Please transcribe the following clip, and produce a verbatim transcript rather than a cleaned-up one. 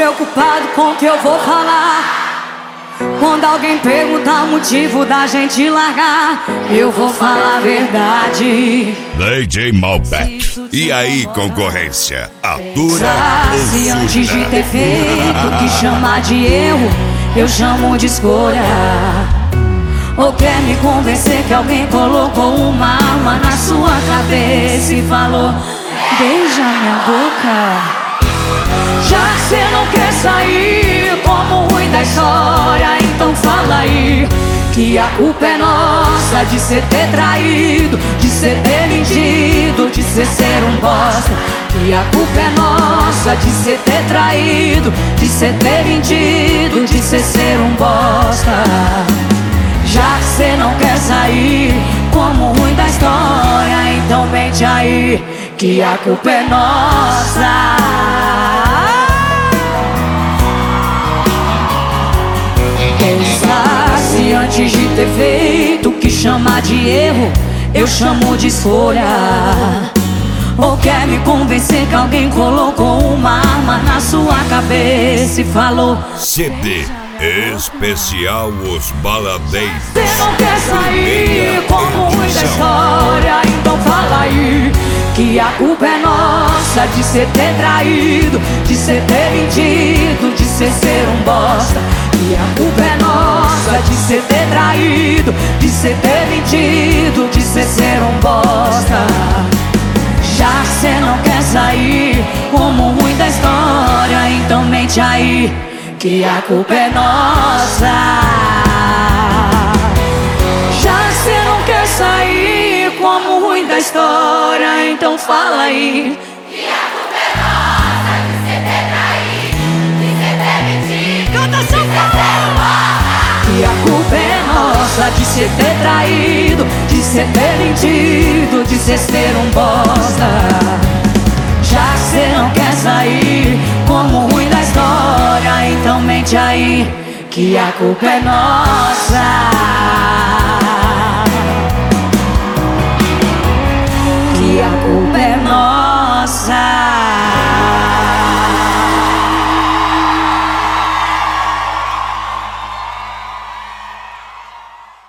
preocupado com o que eu vou falar. Quando alguém perguntar o motivo da gente largar, eu vou falar a verdade. D J Malbec. E aí, concorrência? Atura ou Se antes surta? de ter feito o que chamar de erro, eu chamo de escolha. Ou quer me convencer que alguém colocou uma arma na sua cabeça e falou: beija minha boca. Já que cê não quer sair como o ruim da história, então fala aí que a culpa é nossa de cê ter traído, de cê ter mentido, de cê ser um bosta. Que a culpa é nossa de cê ter traído, de cê ter mentido, de cê ser um bosta. Já que cê não quer sair como o ruim da história, então mente aí que a culpa é nossa. Se antes de ter feito o que chamar de erro, eu chamo de escolha. Ou quer me convencer que alguém colocou uma arma na sua cabeça e falou: C D especial Os Baladeiros. cê não quer sair como o ruim da história, então fala aí que a culpa é nossa de cê ter traído, de cê ter mentido, de cê ser um bosta. E a culpa é nossa de cê ter traído, de cê ter mentido, de cê ser um bosta. Já que cê não quer sair como o ruim da história, então mente aí que a culpa é nossa. Já que cê não quer sair como o ruim da história, então fala aí que a culpa é nossa de cê ter traído, de cê ter mentido, Canta, de cê ser um bosta. que a culpa é nossa de cê ter traído, de cê ter mentido, de cê ser um bosta. Já que cê não quer sair como o ruim da história, então mente aí que a culpa é nossa.